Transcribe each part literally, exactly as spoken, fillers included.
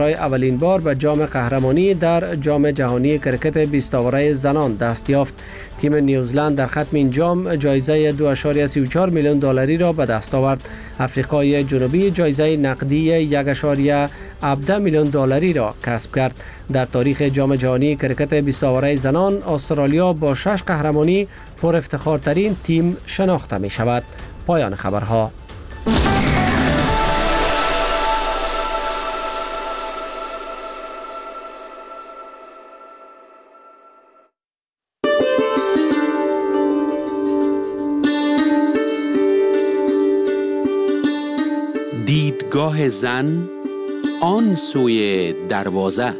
برای اولین بار به جام قهرمانی در جام جهانی کرکت بیست آوره زنان دست یافت. تیم نیوزلند در ختم این جام جایزه دو ممیز سی و چهار میلیون دلاری را به دست آورد. آفریقای جنوبی جایزه نقدی یک ممیز هفده میلیون دلاری را کسب کرد. در تاریخ جام جهانی کرکت بیست آوره زنان استرالیا با شش قهرمانی پر افتخارترین تیم شناخته می شود. پایان خبرها. دیدگاه زن آن سوی دروازه.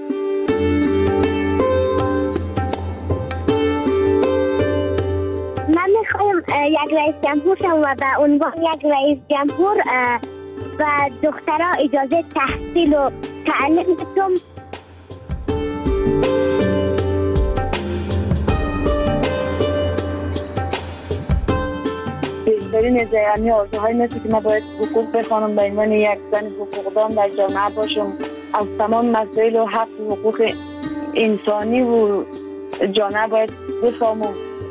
من میخوایم یک رئیس جمهور شم و به عنوان یک رئیس جمهور و دخترها اجازه تحصیل و تعلیم بدم. بهترین از یعنی آرزوهای مثل که ما باید حقوق بخوانم به عنوان یک زن حقوقدان در جامعه باشم، از تمام مسائل و حق و حقوق انسانی و جامعه باید بفهمم.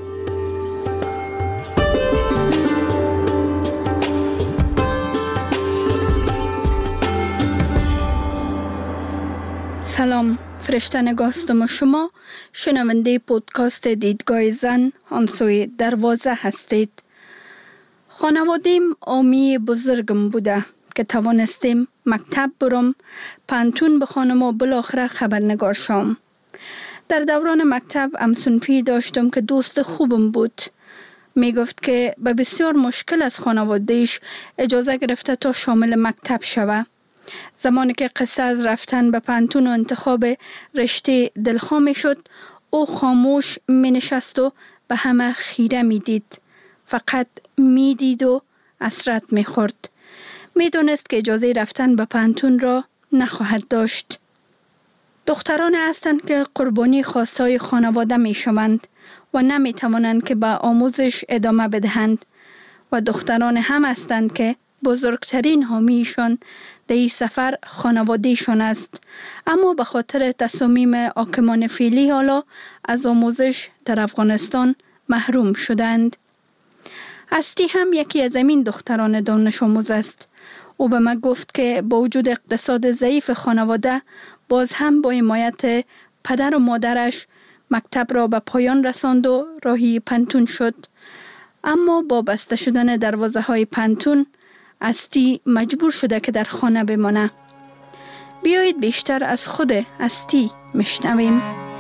سلام، فرشته نگاستم شما شنونده پودکاست دیدگاه زن آن سوی دروازه هستید. خانوادیم آمی بزرگم بوده که توانستیم مکتب برم، پانتون بخوانم و بالاخره خبرنگار شم. در دوران مکتب همسنفی داشتم که دوست خوبم بود. می گفت که به بسیار مشکل از خانوادهش اجازه گرفته تا شامل مکتب شوه. زمانی که قصه از رفتن به پانتون و انتخاب رشته دلخواه می شد، او خاموش می نشست و به همه خیره می دید. فقط می دید و حسرت می خورد. می دونست که اجازه رفتن به پانتون را نخواهد داشت. دختران هستند که قربانی خواستهای خانواده می شوند و نمی توانند که به آموزش ادامه بدهند و دختران هم هستند که بزرگترین حامیشان در این سفر خانوادهشان است، اما به خاطر تصامیم حاکمان فعلی حالا از آموزش در افغانستان محروم شدند. هستی هم یکی از این دختران دانش آموز است. او به من گفت که با وجود اقتصاد ضعیف خانواده باز هم با حمایت پدر و مادرش مکتب را به پایان رساند و راهی پانتون شد. اما با بسته شدن دروازه های پانتون هستی مجبور شده که در خانه بمانه. بیایید بیشتر از خود هستی میشنویم.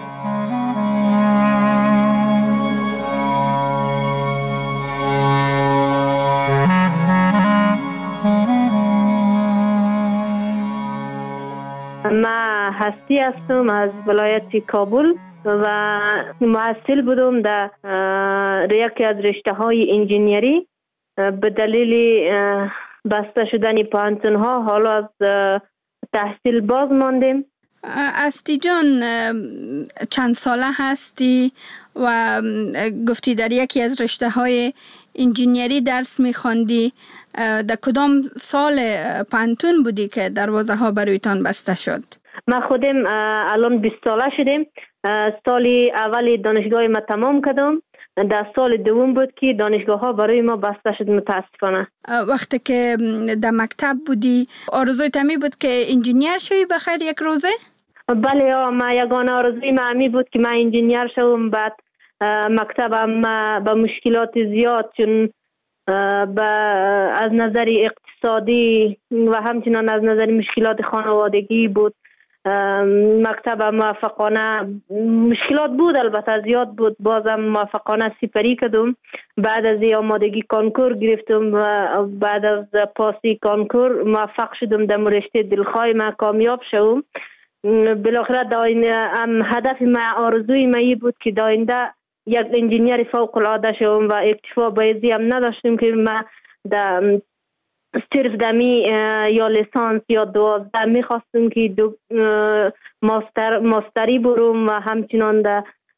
من هستی هستم از ولایت کابل و محصل بودم در یکی از رشته های انجینیری. به دلیل بسته شدن پانتون ها حالا از تحصیل باز ماندیم. هستی جان، چند ساله هستی و گفتی در یکی از رشته های انجینیری درس میخواندی؟ در کدام سال پانتون بودی که دروازه ها برایتان بسته شد؟ ما خودم الان بیست ساله شدیم. سال اول دانشگاه ما تمام کردم. در سال دوم بود که دانشگاه ها برای ما بسته شد متاسفانه. وقتی که در مکتب بودی آرزوی تمی بود که انجینیر شوی بخیر یک روزه؟ بله، ما یگانه آرزوی ما همی بود که من انجینیر شوم. بعد مکتبم با مشکلات زیاد، چون با از نظر اقتصادی و همچنان از نظر مشکلات خانوادگی بود. مکتب موفقانه مشکلات بود، البته زیاد بود، بازم موفقانه سپری کردم. بعد از آمادگی کنکور گرفتم و بعد از پاسی کنکور موفق شدم در رشته دلخواه ما کامیاب شدم. بالاخره داین هدف ما، آرزوی ما بود که داینده یک انجینیر فوق العاده شدم و اکتفا بایزی هم نداشتم که ما در صرف دمی یا لیسانس یا دوازده میخواستم که دو ماستر ماستری برم و همچنان در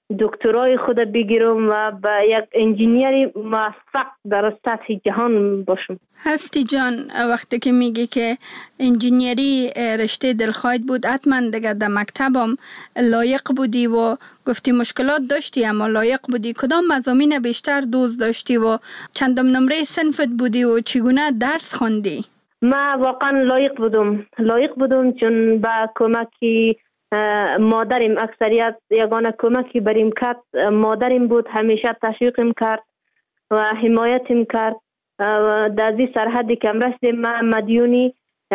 دکترای خود بگیرم و به یک انجینیر موفق در سطح جهان باشم. هستی جان، وقتی که میگی که انجینیری رشته دلخواهت بود، حتما دیگه در مکتبم لایق بودی و گفتی مشکلات داشتی اما لایق بودی. کدام مضامین بیشتر دوست داشتی و چندم نمره صنفت بودی و چگونه درس خواندی؟ ما واقعا لایق بودم لایق بودم چون با کمکی مادرم، اکثریت یگانه کمکی بریم کرد مادرم بود. همیشه تشویقم کرد و حمایتم کرد. در این سرحدی که هم رسیدیم من مدیونی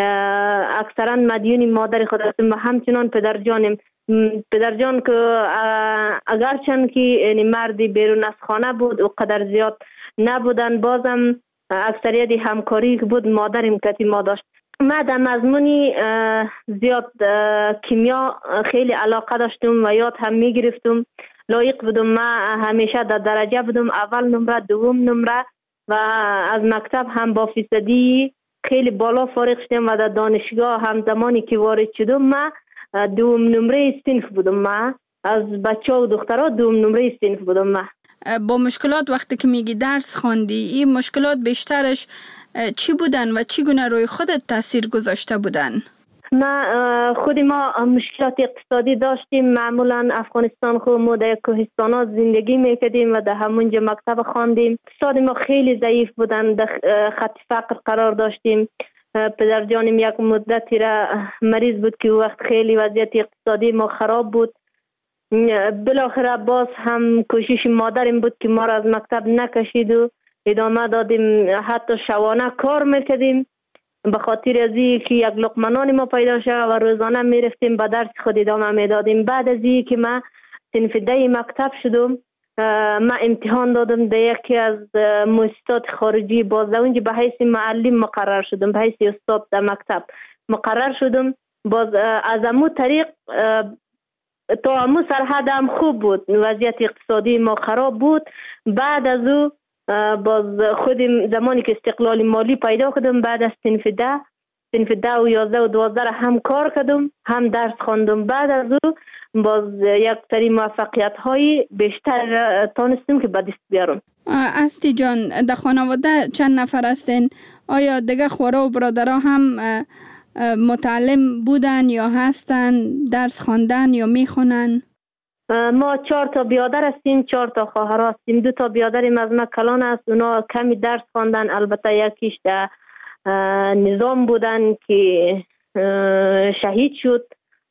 اکثرا مدیونی مادر خود هستم و همچنان پدر جانم. پدر جان که اگرچند که مردی بیرون از خانه بود و قدر زیاد نبودن، بازم اکثریت همکاری بود مادرم کتی ما داشت. من در مضمونی زیاد کیمیا خیلی علاقه داشتم و یاد هم می گرفتم. لایق بودم. من همیشه در درجه بودم، اول نمره، دوم نمره و از مکتب هم با فیصدی خیلی بالا فارغ شدم و در دانشگاه هم زمانی که وارد شدم من دوم نمره صنف بودم. من از بچه و دخترها دوم نمره صنف بودم. من با مشکلات وقتی که میگی درس خواندی، این مشکلات بیشترش چی بودن و چگونه روی خودت تاثیر گذاشته بودن؟ ما خود ما مشکلات اقتصادی داشتیم. معمولا افغانستان خود ما در کوهستانات زندگی میکردیم و در همونجا مکتب خواندیم. اقتصاد ما خیلی ضعیف بودن، در خط فقر قرار داشتیم. پدر جانم یک مدتی را مریض بود که وقت خیلی وضعیت اقتصادی ما خراب بود. بالاخره باز هم کوشش مادرم بود که ما را از مکتب نکشید و ادامه دادیم. حتی شبانه کار میکردیم به خاطر از اینکه یک لقمه نان ما پیدا شد و روزانه میرفتیم به درس خود ادامه میدادیم. بعد از اینکه من صنف ده مکتب شدم، من امتحان دادم در یکی از مؤسسات خارجی، باز اونجا به حیث معلم مقرر شدم، به حیث استاد در مکتب مقرر شدم. باز از امو طریق تا امو سرحد هم خوب بود، وضعیت اقتصادی ما خراب بود. بعد از او باز خودم زمانی که استقلال مالی پیدا کردم، بعد از صنف ده صنف ده و یازده و دوازده هم کار کردم، هم درس خواندم. بعد از او باز یک سری موفقیت های بیشتر تانستم که به دست بیارم. هستی جان، در خانواده چند نفر هستین؟ آیا دیگه خورا و برادرها هم متعلم بودن یا هستن، درس خواندن یا میخونن؟ ما چهار تا بیادر هستیم، چهار تا خواهر هستیم. دو تا بیادریم از ما کلان است، اونا کمی درس خواندن. البته یکیش در نظام بودن که شهید شد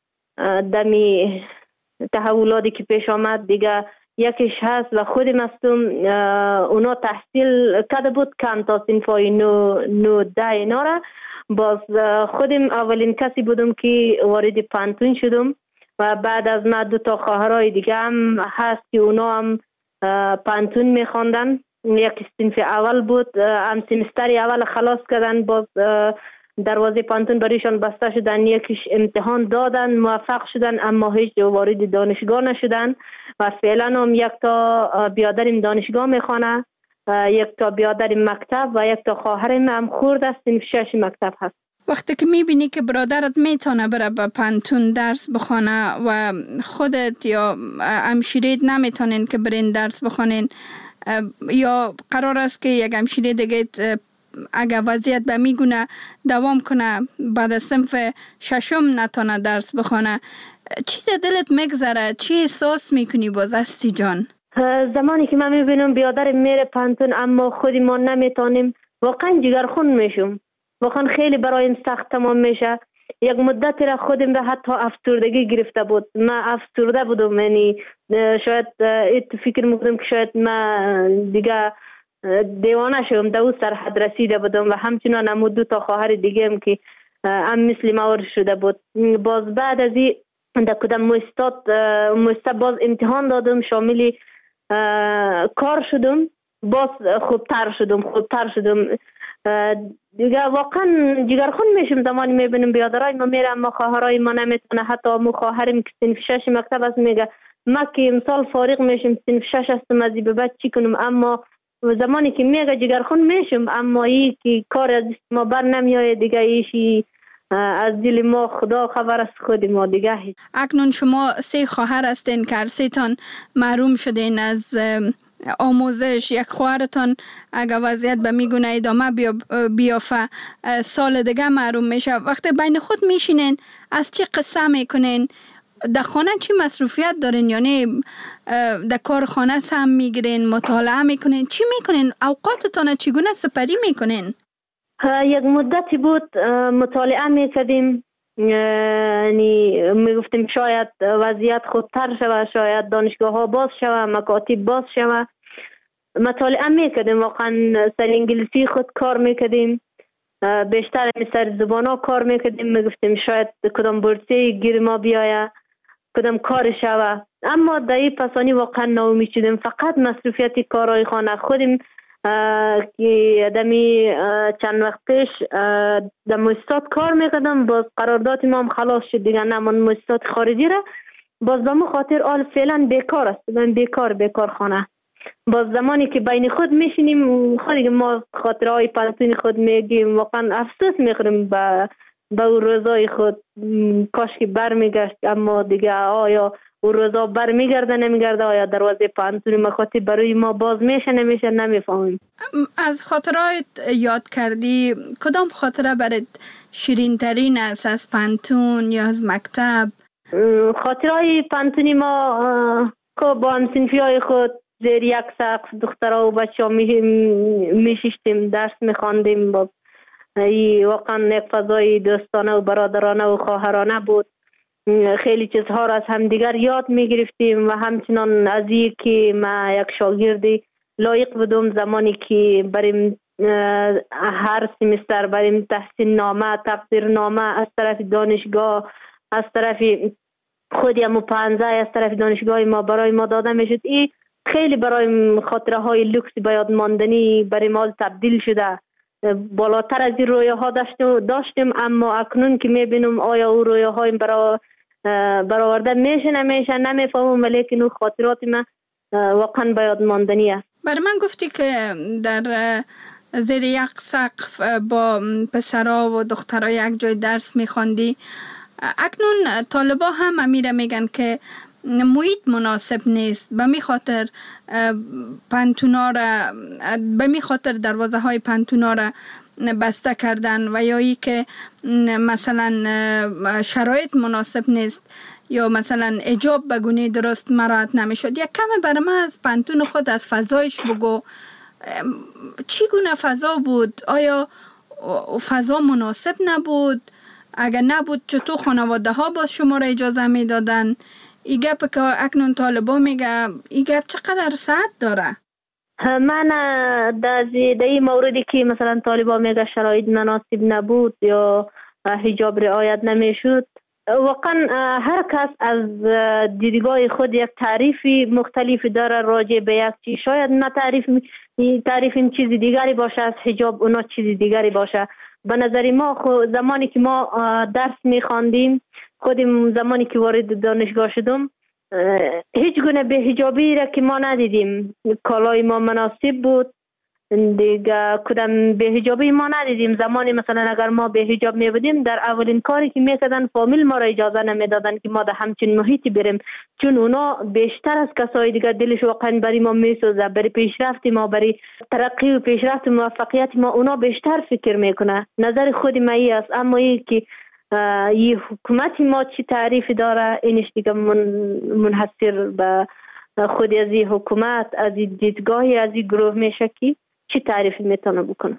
دمی تحولاتی که پیش آمد. دیگه یکیش هست و خودم هستم. اونا تحصیل کرده بود کم تا صنفای نو نو ده اینا را. باز خودم اولین کسی بودم که وارد پانتون شدم و بعد از ما دو تا خواهرای دیگه هم هست که اونا هم پانتون میخواندن. یک صنف اول بود، هم سمستر اول خلاص کردن، باز دروازه پانتون بریشان بسته شدن. یکیش امتحان دادن موفق شدن اما هیچ وارد دانشگاه نشدن و فعلا هم یک تا بیادرم دانشگاه میخوانه، یک تا بیادرم مکتب و یک تا خواهرم هم خورد است صنف شش مکتب هست. وقتی که میبینی که برادرت میتونه بره به پانتون درس بخونه و خودت یا همشیرت نمیتونین که برین درس بخونین، یا قرار است که یک همشیره دیگه اگر وضعیت به میگونه دوام کنه بعد از صنف ششم نتونه درس بخونه، چی در دلت میگذره؟ چی احساس میکنی باز هستی جان؟ زمانی که من میبینم بیادرم میره پانتون اما خودی ما نمیتونیم، واقعا جگرخون میشم. واقعا خیلی برایم سخت تمام میشه. یک مدتی را خودم را حتی افسردگی گرفته بود. من افسرده بودم، یعنی شاید ایت فکر میکنم که شاید من دیگه دیوانه شدم. در اون سرحد رسیده بودم و همچنان هم دو تا خواهر دیگه هم که هم مثل ما شده بود. باز بعد از این در کدام مؤسسات مؤسسه باز امتحان دادم، شامل کار شدم، باز خوبتر شدم خوبتر شدم دیگه. واقعا جگرخون میشم زمانی میبینم بیادرای ما میره اما خواهرای ما نمیتونه. حتی مو خواهرم که صنف شش مکتب است میگه ما که امسال فارغ میشم صنف شش هستم از این به بعد چی کنم. اما زمانی که میگه جگرخون میشم، اما ای که کار از ما بر نمیایه دیگه، ایشی از دل ما خدا خبر است، خود ما دیگه. اکنون شما سه خواهر هستین که هر سه تان محروم شدین از آموزش. یک خواهرتان اگر وضعیت به میگونه ادامه بیافه سال دیگه محروم میشه. وقتی بین خود میشینین از چی قصه میکنین؟ در خانه چی مصروفیت دارین؟ یعنی در کار خانه هم میگیرین، مطالعه میکنین، چی میکنین؟ اوقاتتان چگونه سپری میکنین؟ یک مدتی بود مطالعه میکردیم، یعنی میگفتیم شاید وضعیت خودتر شود، شاید دانشگاه ها باز شود، مکاتب باز شود. مطالعه میکردیم، واقعا سر انگلیسی خود کار میکردیم، بیشتر سر زبان ها کار میکردیم. میگفتیم شاید کدام بورسیه گیر ما بیاید، کدام کار شود. اما در این پسانی واقعا ناامید شدیم. فقط مصروفیت کارهای خانه خودیم که دمی چند وقت پیش در مؤسسات کار میکردم، باز قرارداد ما هم خلاص شد دیگه، نمان مؤسسات خارجی را. باز دمو خاطر آل فعلا بیکار است، من بیکار بیکار خانه. باز زمانی که بین خود میشینیم خودی ما خاطرهای پنتون خود میگیم، واقعا افسوس میخوریم به به اون روزای خود. کاش که بر میگشت، اما دیگه آیا اون روزا بر میگرده نمیگرده، آیا دروازه پانتون مخاطب برای ما باز میشه نمیشه نمیفهمیم. از خاطرات یاد کردی، کدام خاطره برات شیرین ترین است از پانتون یا از مکتب؟ خاطرهای پانتونی ما که با همسنفی های خود زیر یک سقف دخترها و بچه ها میشیشتیم، درس میخواندیم. با واقعا یک فضای دوستانه و برادرانه و خواهرانه بود. خیلی چیزها را از همدیگر یاد میگرفتیم و همچنان از این که ما یک شاگردی لایق بودم زمانی که بریم هر سمستر بریم تحصیل نامه، تقدیر نامه از طرف دانشگاه، از طرف خودی همو پانزه از طرف دانشگاه ما برای ما داده میشد. این خیلی برای خاطره های لوکس بیاد ماندنی برای ما تبدیل شده. بالاتر از این رویه ها داشتیم، اما اکنون که میبینم آیا او رویه های برا برآورده میشه نمیشه نمیفهمم، ولیکن اون خاطرات من واقعا بیاد ماندنی است. برای من گفتی که در زیر یک سقف با پسرها و دخترها یک جای درس میخواندی. اکنون طالبا هم امیره میگن که محیط مناسب نیست، به می خاطر پانتونا را به می خاطر دروازه های پانتونا را بسته کردن و یا ای که مثلا شرایط مناسب نیست یا مثلا حجاب بگونه درست مراعات نمیشد. یک کم برای من از پانتون خود از فضایش بگو، چی گونه فضا بود؟ آیا فضا مناسب نبود؟ اگر نبود چطور خانواده ها باز شما را اجازه می دادن؟ ای گپ که اکنون طالبا میگه ای گپ چقدر ساعت داره؟ من در این موردی که مثلا طالبا میگه شرایط مناسب نبود یا حجاب رعایت نمیشد، واقعا هر کس از دیدگاه خود یک تعریفی مختلف داره راجع به یک چیز. شاید ما تعریف تعریف این چیز دیگری باشه از حجاب، اونا چیز دیگری باشه. به نظر ما خود زمانی که ما درس میخواندیم، خودم زمانی که وارد دانشگاه شدم هیچ گونه به حجابی را که ما ندیدیم. کالای ما مناسب بود دیگه، کدام به حجابی ما ندیدیم. زمانی مثلا اگر ما به حجاب می بودیم، در اولین کاری که میکردن فامیل ما را اجازه نمیدادن که ما در همچین محیطی بریم، چون اونا بیشتر از کسای دیگه دلش واقعا برای ما میسوزه، برای پیشرفت ما، برای ترقی و پیشرفت و موفقیت ما اونا بیشتر فکر میکنه. نظر خود من ای است. اما ای که این حکومت ما چی تعریفی داره، اینش دیگه من منحصر به خود از این حکومت، از این دیدگاهی از این گروه میشه که چی تعریفی میتونه بکنه.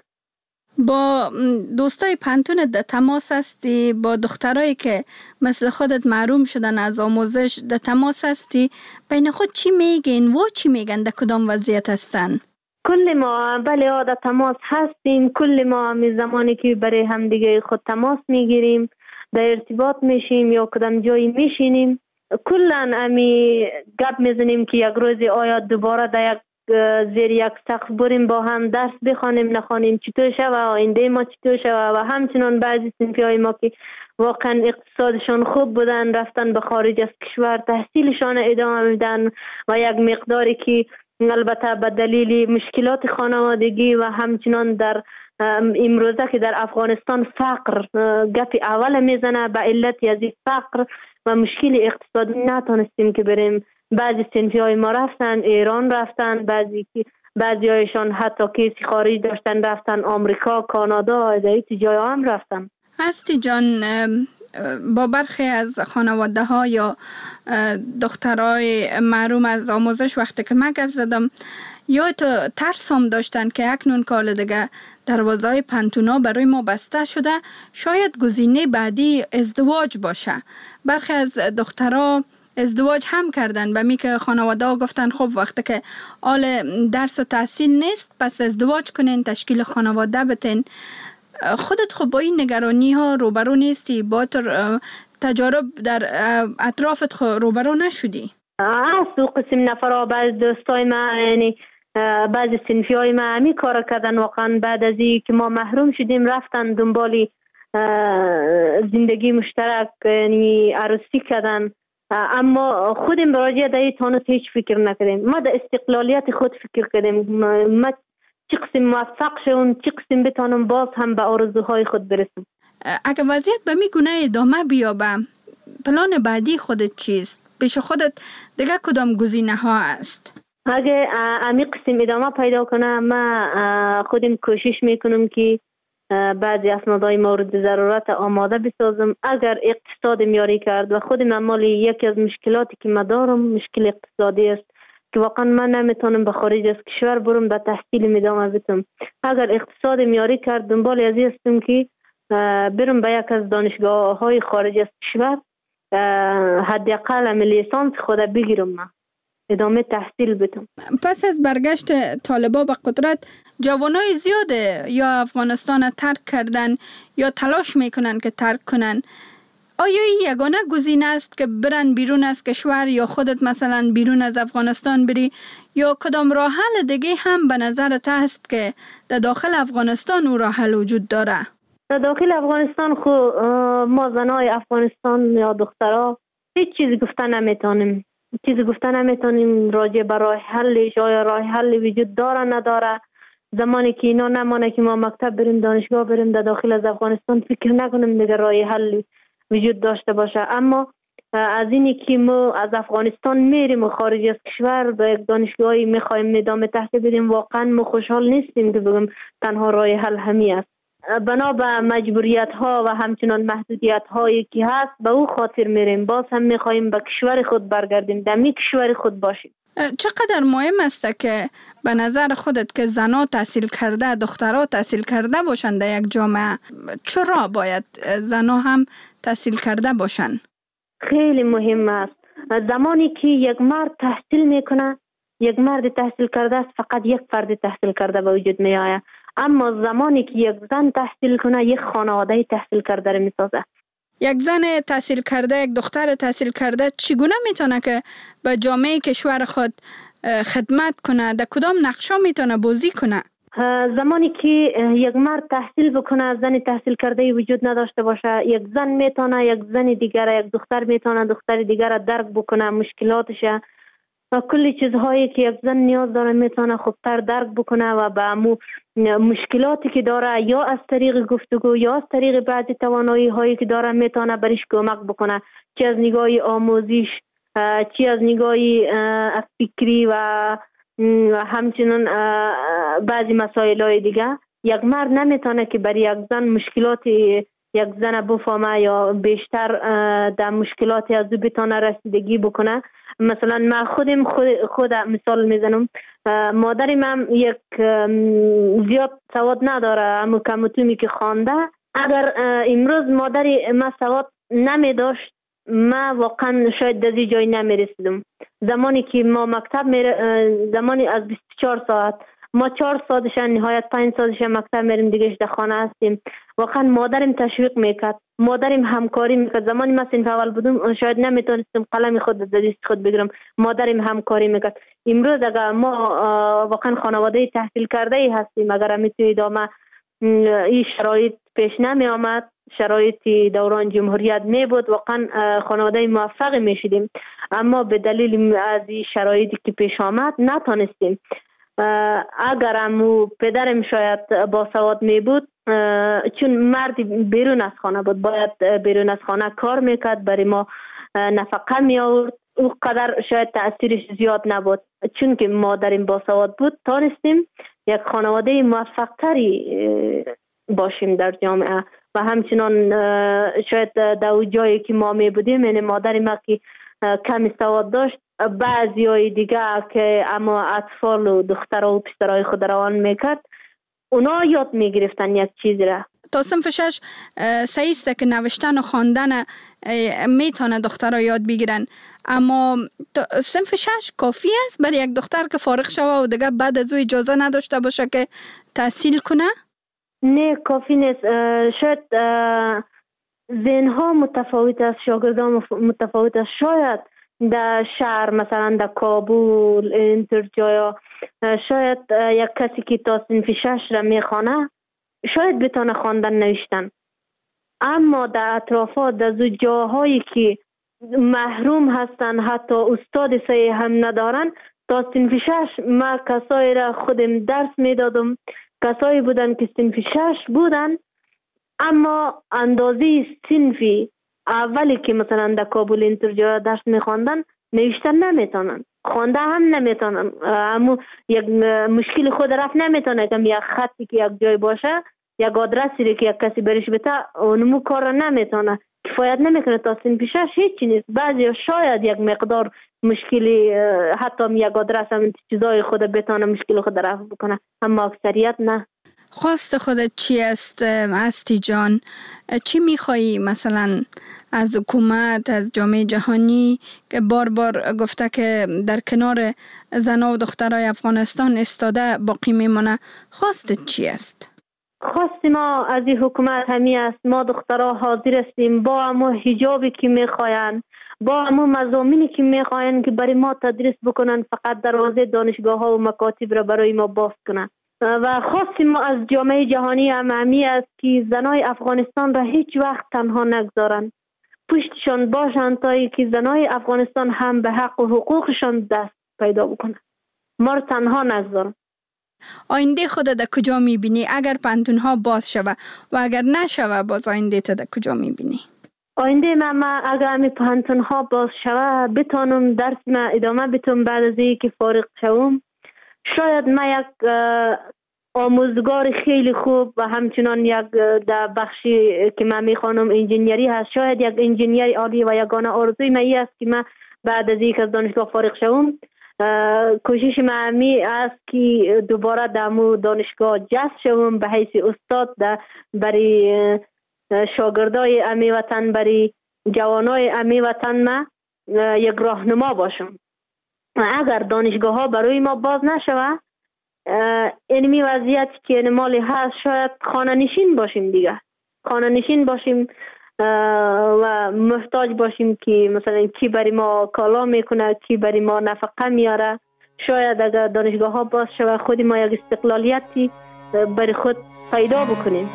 با دوستای پانتون در تماس هستی؟ با دخترایی که مثل خودت محروم شدن از آموزش در تماس هستی؟ بین خود چی میگین و چی میگن؟ در کدام وضعیت هستن؟ کل ما بله در تماس هستیم. کل ما می زمانی که برای هم دیگه خود تماس میگیریم، در ارتباط میشیم یا کدام جایی میشینیم، کلن امی گپ میزنیم که یک روز آیا دوباره در یک زیر یک سقف بریم با هم درس بخوانیم نخوانیم، چطور شوه آینده ما چطور شوه. و همچنان بعضی صنفی های ما که واقعا اقتصادشان خوب بودن رفتن به خارج از کشور تحصیلشان ادامه میدن و یک مقداری که البته به دلیل مشکلات خانوادگی و همچنان در امروزه که در افغانستان فقر گپ اول میزنه، به علت از فقر و مشکل اقتصادی نتونستیم که بریم. بعضی صنفی های ما رفتن ایران، رفتن بعضی بعضی هایشان حتی کیسی خارج داشتن رفتن آمریکا، کانادا، دیگه جای هم رفتن. هستی جان، با برخی از خانواده ها یا دخترای محروم از آموزش وقتی که من گپ زدم، یا تو ترس هم داشتن که اکنون کال دیگه دروازه‌های پنتونا برای ما بسته شده، شاید گزینه بعدی ازدواج باشه. برخی از دخترها ازدواج هم کردن، به می که خانواده ها گفتن خب وقتی که آل درس و تحصیل نیست پس ازدواج کنین، تشکیل خانواده بتین. خودت خب با این نگرانی ها روبرو نیستی؟ با تجارب در اطرافت خب روبرو نشدی؟ از دو قسم نفرها، بعض دوستای ما یعنی بعضی صنفی های ما همی کار کردن، واقعا بعد از این که ما محروم شدیم رفتن دنبالی زندگی مشترک، یعنی عروسی کردن. اما خودم براجع در این تانوس هیچ فکر نکردیم. ما در استقلالیت خود فکر کردیم، ما چی قسم موفق شدم، چی قسم بتانم باز هم به آرزوهای خود برسم. اگه وضعیت به می گونه ادامه بیابه، پلان بعدی خودت چیست؟ پیش خودت دیگه کدام گزینه ها است؟ اگه امی قسم ادامه پیدا کنه، ما خودم کوشش میکنم که بعضی اسنادهای مورد ضرورت آماده بسازم. اگر اقتصاد میاری کرد و خودم امالی یکی از مشکلاتی که ما دارم مشکل اقتصادی است که واقعا من نمیتونم به خارج از کشور برم به تحصیل ادامه بدم. اگر اقتصاد میاری کرد دنبال از این هستم که برم به یک از دانشگاه های خارج از کشور حداقل لیسانس خود بگیرم، من ادامه تحصیل بدم. پس از برگشت طالبا به قدرت، جوانای زیاده یا افغانستان ترک کردن یا تلاش میکنن که ترک کنن. آیا این یگانه گزینه است که برن بیرون از کشور یا خودت مثلا بیرون از افغانستان بری، یا کدام راه حل دیگه هم به نظرت هست که در داخل افغانستان او راه حل وجود داره؟ در داخل افغانستان خو ما زنای افغانستان یا دخترها هیچ چیز گفتن نمیتونیم. چیزی گفتن نمیتونیم راجع به راه حلش، آیا راه حل وجود داره نداره. زمانی که اینا نمانه که ما مکتب بریم، دانشگاه بریم در داخل از افغانستان، فکر نکنیم دیگه راه حل وجود داشته باشه. اما از اینی که ما از افغانستان میریم و خارج از کشور به یک دانشگاهی میخوایم ادامه تحصیل بدیم، واقعا ما خوشحال نیستیم که بگم تنها راه حل همی است. بنا به مجبوریت ها و همچنان محدودیت هایی که هست به او خاطر میریم. باز هم میخوایم به کشور خود برگردیم، در می کشور خود باشیم. چقدر مهم است که به نظر خودت که زنها تحصیل کرده، دخترها تحصیل کرده باشند در یک جامعه؟ چرا باید زنها هم تحصیل کرده باشند؟ خیلی مهم است. زمانی که یک مرد تحصیل میکنه، یک مرد تحصیل کرده است، فقط یک فرد تحصیل کرده به وجود می آید. اما زمانی که یک زن تحصیل کنه، یک خانواده تحصیل کرده رو میسازه. یک زن تحصیل کرده، یک دختر تحصیل کرده چگونه میتونه که به جامعه کشور خود خدمت کنه؟ در کدام نقشا میتونه بازی کنه؟ زمانی که یک مرد تحصیل بکنه، زن تحصیل کرده وجود نداشته باشه، یک زن میتونه یک زن دیگر، یک دختر میتونه دختر دیگر درک بکنه مشکلاتش و کلی چیزهایی که یک زن نیاز داره میتونه خوبتر درک بکنه و به امو مشکلاتی که داره یا از طریق گفتگو یا از طریق بعضی توانایی هایی که داره میتونه برش کمک بکنه، چه از نگاه آموزش، چه از نگاه فکری و همچنین بعضی مسائل های دیگه. یک مرد نمیتونه که برای یک زن مشکلاتی یک زن بفهمه یا بیشتر در مشکلاتی از او بتونه رسیدگی بکنه. مثلا من خودم خود, خود مثال میزنم، مادرم هم یک زیاد سواد نداره، اما کمتومی که خوانده. اگر امروز مادری ما سواد نمی داشت، ما واقعا شاید در این جای نمی رسیدم. زمانی که ما مکتب میره، زمانی از بیست و چهار ساعت ما چهار ساعتش نهایت پنج ساعتش مکتب میریم، دیگه در خانه هستیم. واقعا مادرم تشویق میکرد، مادرم همکاری میکرد. زمانی من صنف اول بودم شاید نمیتونستم قلم خود در دست خود بگیرم، مادرم همکاری میکرد. امروز اگر ما واقعا خانواده تحصیل کرده ای هستیم، اگر میتونی ادامه این شرایط پیش نمی آمد، شرایط دوران جمهوریت می بود، واقعا خانواده موفق می شدیم. اما به دلیل از این شرایطی که پیش آمد نتونستیم. اگر امو پدرم شاید باسواد می بود، چون مردی بیرون از خانه بود، باید بیرون از خانه کار میکرد، برای ما نفقه می آورد، او قدر شاید تأثیرش زیاد نبود. چون که مادرم باسواد بود، تانستیم یک خانواده موفق تری باشیم در جامعه. و همچنان شاید در جایی که ما می بودیم، یعنی مادر ما که کمی سواد داشت، بعضی های دیگه که اما اطفال و دخترها و پسرهای خود روان میکرد، اونا یاد میگرفتن یک چیز را. تا صنف شش سعیسته که نوشتن و خواندن میتونه دخترها یاد بگیرن، اما صنف شش کافی است برای یک دختر که فارغ شوه و دیگه بعد از او اجازه نداشته باشه که تحصیل کنه؟ نه، کافی نیست. شاید ذهنها متفاوت است، شاگردان متفاوت است. شاید در شهر مثلا در کابل اینطور جایا شاید یک کسی که تا صنف شش را میخوانه شاید بتونه خواندن نوشتن، اما در اطرافات در جاهایی که محروم هستن، حتی استاد صحیح هم ندارن، تا صنف شش ما کسایی را خودم درس میدادم، کسایی بودن که صنف شش بودن اما اندازه صنفی اولی که مثلا در کابل اینطور جا درس میخواندن نوشتن نمیتونن، خوانده هم نمیتونن، اما یک مشکل خود رفت نمیتونه که یک خطی که یک جای باشه، یک آدرسی که یک کسی برش بده، اونمو کار نمیتونه، کفایت نمیکنه. تا صنف شش هیچی نیست. بعضی شاید یک مقدار مشکلی، حتی یک آدرس هم چیزای خود بتونه مشکل خود رفت بکنه، اما اکثریت نه. خواست خودت چی است استی جان؟ چی میخوایی مثلا از حکومت، از جامعه جهانی که بار بار گفته که در کنار زن و دخترای افغانستان استاده باقی میمونه، خواستت چی است؟ خواست ما از این حکومت همی است، ما دخترها حاضر هستیم با همو حجابی که میخواین، با همو مضامینی که میخواین که برای ما تدریس بکنن، فقط دروازه دانشگاه ها و مکاتب را برای ما باز کنن. و خواستیم ما از جامعه جهانی هم همی است که زنای افغانستان را هیچ وقت تنها نگذارن، پشتشان باشن تا ای که زنای افغانستان هم به حق و حقوقشان دست پیدا بکنن، ما را تنها نگذارن. آینده خودت در کجا میبینی اگر پانتونها باز شوه و اگر نشوه باز آینده تا در کجا میبینی؟ آینده من, من اگر امی پانتونها باز شوه بتانم درس من ادامه بتونم، بعد از اینکه فارغ شوم شاید من یک آموزگار خیلی خوب و همچنان یک در بخشی که من میخوانم انجینیری هست، شاید یک انجینیر عالی و یگانه آرزوی من این است که من بعد از اینکه از دانشگاه فارغ شوم کوشش من همی است که دوباره در مو دانشگاه جذب شوم به حیث استاد در برای شاگردای امی وطن، برای جوانای امی وطن ما یک راهنما باشم. اگر دانشگاه ها برای ما باز نشوه، اینمی وضعیت که مالی هست، شاید خانه نشین باشیم دیگه، خانه نشین باشیم و محتاج باشیم که مثلا کی برای ما کالا میکنه، کی برای ما نفقه میاره. شاید اگر دانشگاه ها باز شوه خود ما یک استقلالیتی برای خود پیدا بکنیم.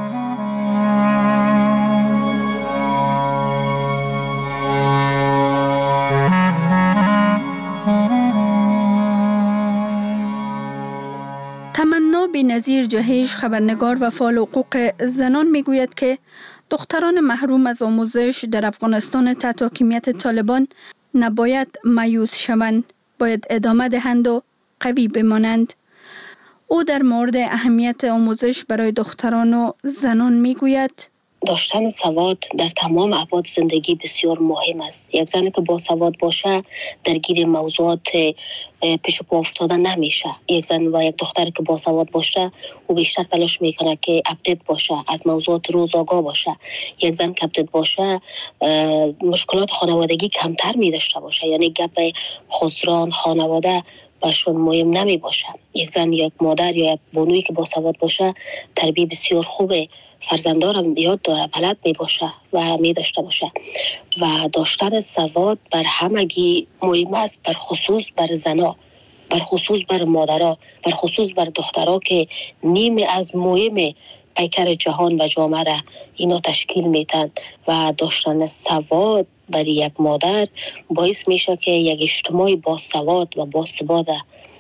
تمنا بی‌نظیر جهش، خبرنگار و فعال حقوق زنان میگوید که دختران محروم از آموزش در افغانستان تحت حاکمیت طالبان نباید مایوس شوند، باید ادامه دهند و قوی بمانند. او در مورد اهمیت آموزش برای دختران و زنان میگوید داشتن سواد در تمام ابعاد زندگی بسیار مهم است. یک زن که با سواد باشه درگیر موضوعات پیش پا افتاده نمیشه. یک زن و یک دختر که با سواد باشه او بیشتر تلاش میکنه که اپدیت باشه، از موضوعات روز آگاه باشه. یک زن که اپدیت باشه مشکلات خانوادگی کمتر می داشته باشه، یعنی گپ خسران خانواده برشون مهم نمی باشه. یک زن یک مادر یا یک بانویی که با سواد باشه تربیت بسیار خوبه، فرزندارم یاد داره، بلد می باشه و می داشته باشه. و داشتن سواد بر همگی مهم است، بر خصوص بر زنا، بر خصوص بر مادرها، بر خصوص بر دخترها که نیم از مهم پیکر جهان و جامعه را اینا تشکیل میتن. و داشتن سواد برای یک مادر باعث میشه که یک اجتماع با سواد و با ثبات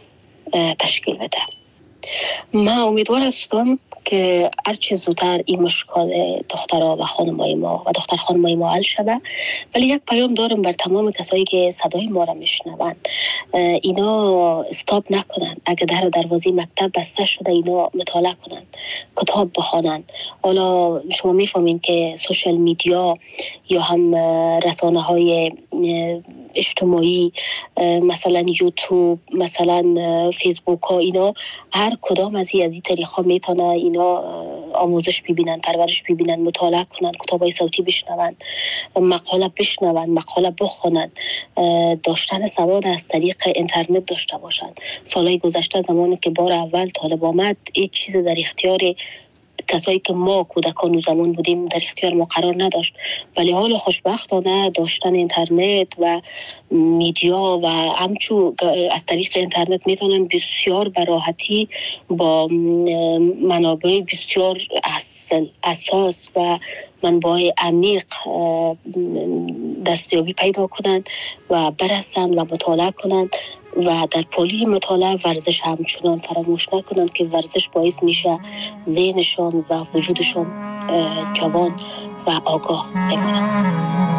تشکیل بده. من امیدوار هستم که هرچه زودتر این مشکل دخترها و خانمای ما و دختر خانمای ما حل شود. ولی یک پیام دارم بر تمام کسایی که صدای ما را میشنوند، اینا استاپ نکنن. اگه در دروازه مکتب بسته شده اینا مطالعه کنن، کتاب بخوانن. حالا شما میفهمین که سوشال میدیا یا هم رسانه های اجتماعی مثلا یوتیوب، مثلا فیسبوک ها، اینا هر کدام از این از این طریقا میتونه اینا آموزش ببینن، پرورش ببینن، مطالعه کنن، کتابای صوتی بشنون، مقاله بشنون، مقاله بخونن، داشتن سواد از طریق اینترنت داشته باشن. سالهای گذشته زمانی که بار اول طالب آمد هیچ چیز در اختیار کسایی که ما کودکان و زمان بودیم در اختیار ما قرار نداشت، ولی حال خوشبختانه داشتن اینترنت و میدیا و همچو از طریق اینترنت میتونن بسیار براحتی با منابع بسیار اصل اساس و منبع عمیق دستیابی پیدا کنن و برسن و مطالعه کنن و در پلی مطالعه ورزش همچنان فراموش نکنن که ورزش باعث میشه ذهنشان و وجودشان جوان و آگاه بمانند.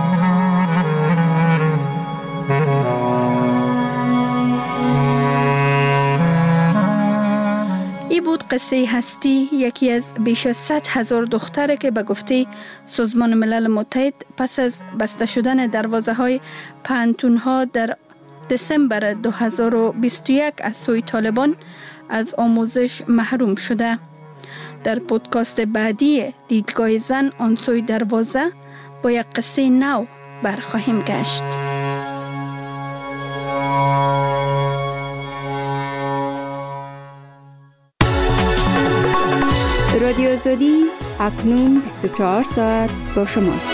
ای بود قصه هستی یکی از بیش از صد هزار دختره که به گفته سازمان ملل متحد پس از بسته شدن دروازه های پانتون ها در دسامبر دو هزار و بیست و یک از سوی طالبان از آموزش محروم شده. در پودکاست بعدی دیدگاه زن آن سوی دروازه با یک قصه نو برخواهیم گشت. رادیو آزادی اکنون بیست و چهار ساعت با شماست.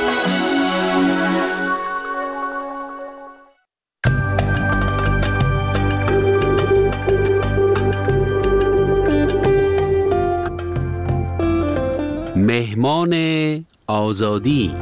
مهمان آزادی.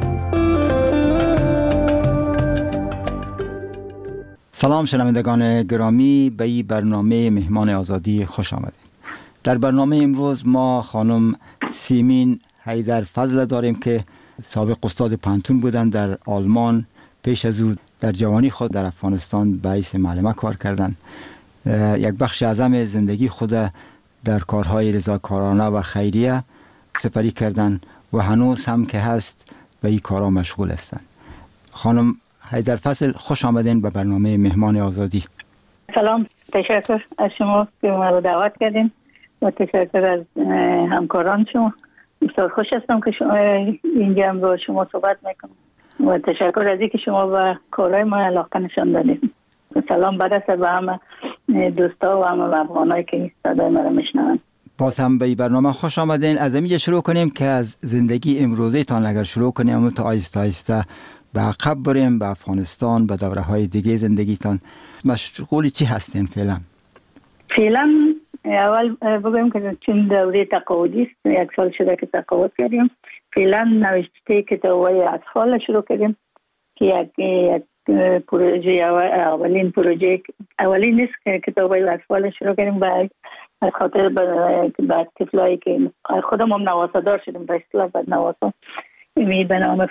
سلام شنوندگان گرامی، به این برنامه مهمان آزادی خوش آمدید. در برنامه امروز ما خانم سیمین حیدرفضل داریم که سابق استاد پانتون بودن در آلمان. پیش از او در جوانی خود در افغانستان به حیث معلمه کار کردند. یک بخش اعظم زندگی خود در کارهای رضاکارانه و خیریه سپری کردن و هنوز هم که هست به این کارها مشغول هستند. خانم حیدرفضل خوش آمدین به برنامه مهمان آزادی. سلام، تشکر از شما که ما رو دعوت کردین و تشکر از همکاران شما. بسیار خوش هستم که شما اینجا هم با شما صحبت میکنم و تشکر از اینکه شما به کارهای ما علاقه نشان دادید. سلام برسه به همه دوستا و همه افغانایی که صدای ما رو میشنون. باز هم به این برنامه خوش آمدین. از اینجا شروع کنیم که از زندگی امروزی تان اگر شروع کنیم تا آیسته آیسته به عقب بریم، به افغانستان، به دوره های دیگه زندگیتان. مشغول چی هستین فعلا؟ فعلا اول بگویم که چون دوره تقاعدی است، یک سال شده که تقاعد کردیم. فعلا نوشته کتاب‌های اطفال شروع کردیم که یک یک پروژه اولین پروژه اولین نیست که کتاب‌های اطفال شروع کردیم به از خاطر بعد طفلایی که خودم هم نواسادار شدیم به اصطلاح بعد نواسا می به نام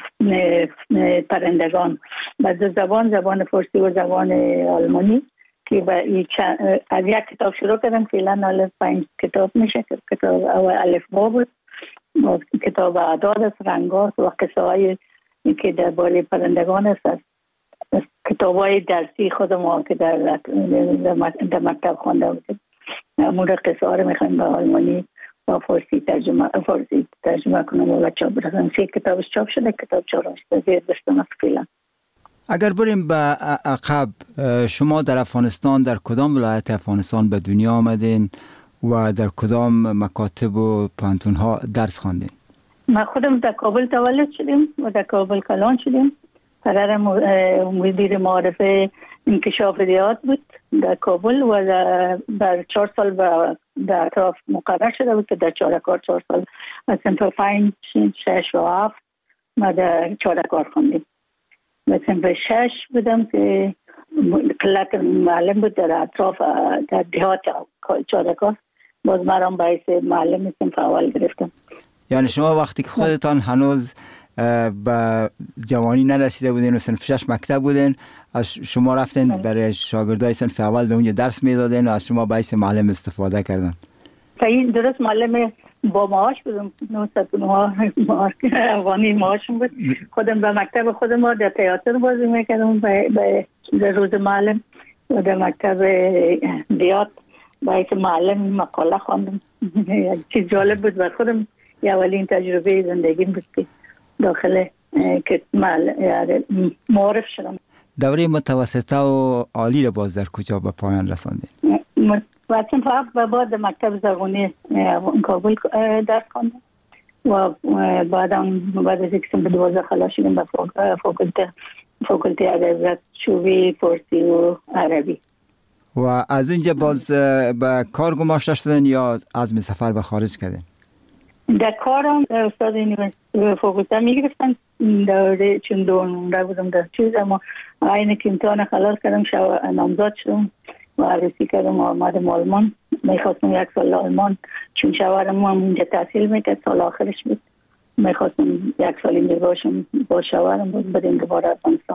پرندگان با دو زبان، زبان فارسی و زبان آلمانی که با از یک کتاب شروع کردم. فعلا الف پنج کتاب میشه. کتاب اول الف با بود، کتاب اعداد است، رنگات و قصه های که درباره پرندگان است. کتاب های درسی خودم که در در مکتب خوانده بودیم امور قصه ها رو میخوایم به آلمانی و فارسی ترجمه فارسی ترجمه کنم و چاپ برسن. سه کتابش چاپ شده، کتاب چهارم شده، زیر دستم است فعلا. اگر بریم به عقب، شما در افغانستان در کدام ولایت افغانستان به دنیا آمدین و در کدام مکاتب و پانتون ها درس خواندین؟ ما خودم در کابل تولد شدیم و در کابل کلان شدیم. پدر مدیر معارف انکشاف ریاض بود در کابل و در چهار سال در اطراف مقرر شده بود که در چهارکار چهار سال از سنف پنج، شش و هفت ما در چهارکار خوندیم. و سنف شش بودم که قلت معلم بود در اطراف در دهات چارکاس، باز مرام باعث معلم صنف اول گرفتم. یعنی شما وقتی که خودتان هنوز به جوانی نرسیده بودین و صنف شش مکتب بودین، از شما رفتین برای شاگردای صنف اول در اونجا درس میدادین و از شما باعث معلم استفاده کردن؟ این درست معلم با معاش بودم، نهصد و نه افغانی معاشم بود. خودم به مکتب خودم در تئاتر بازی میکردم به روز معلم و در مکتب دیات باعث معلم مقاله خواندم. چیز جالب بود بر خودم، یه اولین تجربه زندگی بود که داخل که معرف شدم. دوره متوسطه و عالی رو باز در کجا به پایان رساندین؟ وقتی فقط به بعد مکتب زبانی کابل درس خواندم و بعد هم بعد از اینکه به دوازده خلاص شدم به فاکولته فاکولته ادبیات شعبه فارسی و عربی. و از اینجا باز به کار گماشته شدن یا عزم سفر به خارج کردین؟ در کارم استاد یونیورسیته فاکولته میگرفتن دوره چون دونده بودم در چیز، اما اینه که امتحان خلاص کردم شو نامزد شدم و عروسی کردم و آمدم آلمان. میخواستم یک سال آلمان، چون شوهرم هم اینجا تحصیل میکرد، سال آخرش بود. میخواستم یک سال اینجا باشم با شوهرم، بود بریم دوباره افغانستان.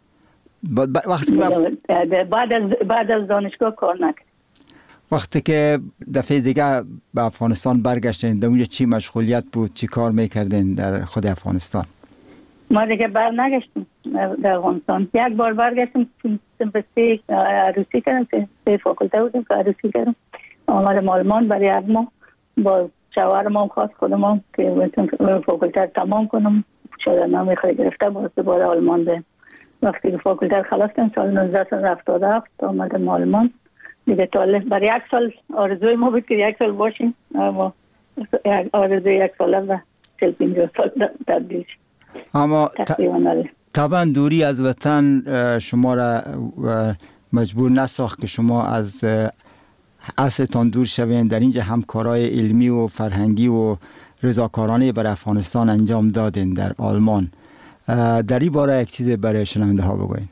وقتی بعد از بعد از دانشگاه کار نکرد. وقتی که دفعه دیگه به افغانستان برگشتین، در اونجا چی مشغولیت بود، چی کار میکردین در خود افغانستان؟ ما دیگه بر نگشتیم در افغانستان. یک بار برگشتیم به سه عروسی کردم، سه فاکولته بودیم که عروسی کردم. آمدم آلمان برای یک ماه با شوهرم هم خواست خودم هم که فاکولته تمام کنم، شده نامی خیلی گرفته باز دوباره آلمان ده. وقتی که فاکولته خلاص کردم سال نوزده هفتاد و هفت آمدم آلمان دیگه. تا برای یک سال آرزوی ما بود که یک سال باشیم، اما آرزوی یک ساله و چل پنجاه سال تبدیل شد. اما طبعا دوری از وطن شما را مجبور نساخت که شما از اصلتان دور شوین. در اینجا همکارای علمی و فرهنگی و رضاکارانه بر افغانستان انجام دادین در آلمان. در این باره یک چیز برای شنونده ها بگوین.